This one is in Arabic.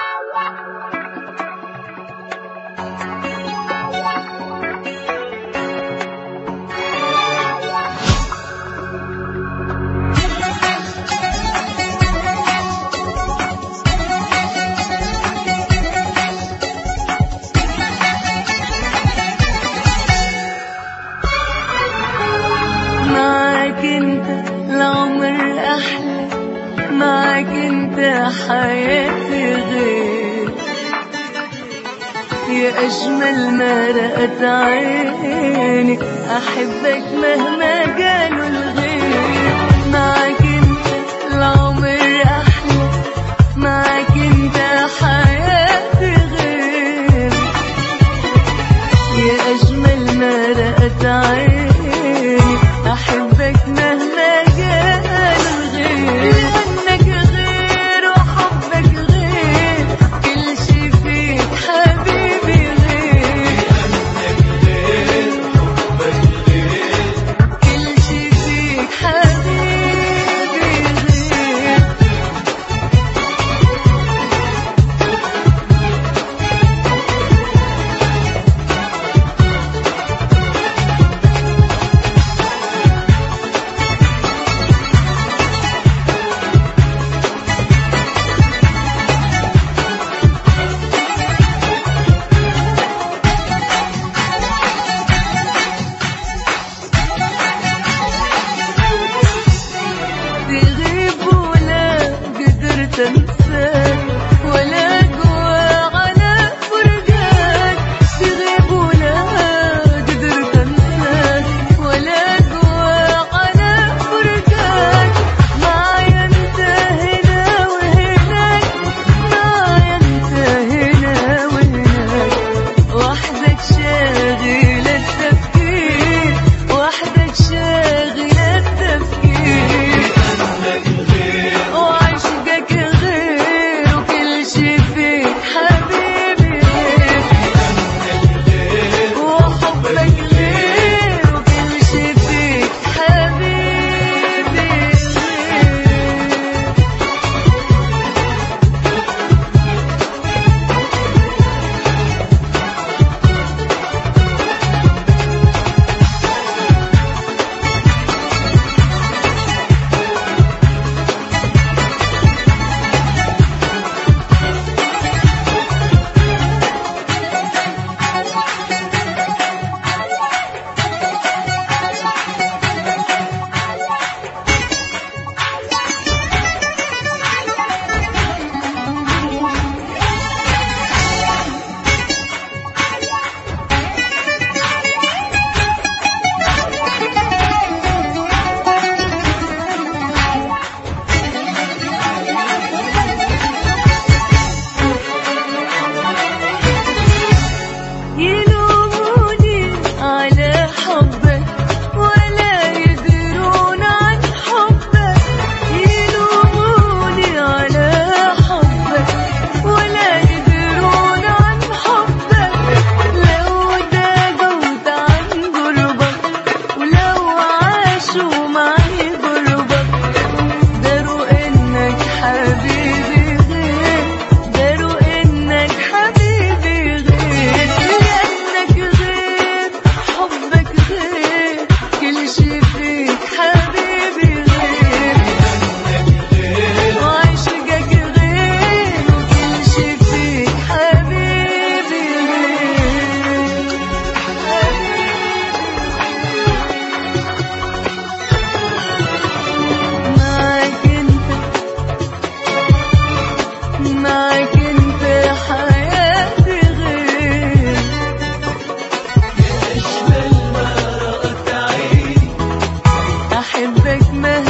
معاك انت العمر احلى، معاك انت حياتي غير، يا اجمل ما رأت عيني، احبك مهما قالوا الغير. معاك انت العمر احلى، معاك انت حياتي غير، يا اجمل ما رأت عيني، أحبك مهما قال الغير. لأنك غير وحبك غير، كل شي فيك حبيبي غير. لأنك غير وحبك غير، كل شي فيك حبيبي غير. تغيب ولا قدرت انساك، ولا قوى على فرقاك. تغيب ولا قدرت انساك، ولا قوى على فرقاك. معايا انت هنا وهناك، معايا انت هنا وهناك. وحدك شاغل التفكير، وحدك شاغل التفكير. وعشقك غير، وكل شي فيك حبيبي غير. وحبك غير، وكل شي فيك حبيبي غير. يلوموني على حبك، ولا يدرون عن حبك. يلوموني على حبك، ولا يدرون عن حبك. لو داقوت عن قربك، ولو عاشوا معي قربك، داروا انك حبيبي غير، داروا انك حبيبي غير. لأنك غير، حبك غير، كل شي فيك حبيبي غير. وعشقك غير، وكل شي فيك حبيبي غير. معاك انت، معاك انت حياتي غير، يا أجمل ما رأت عيني، أحبك مهما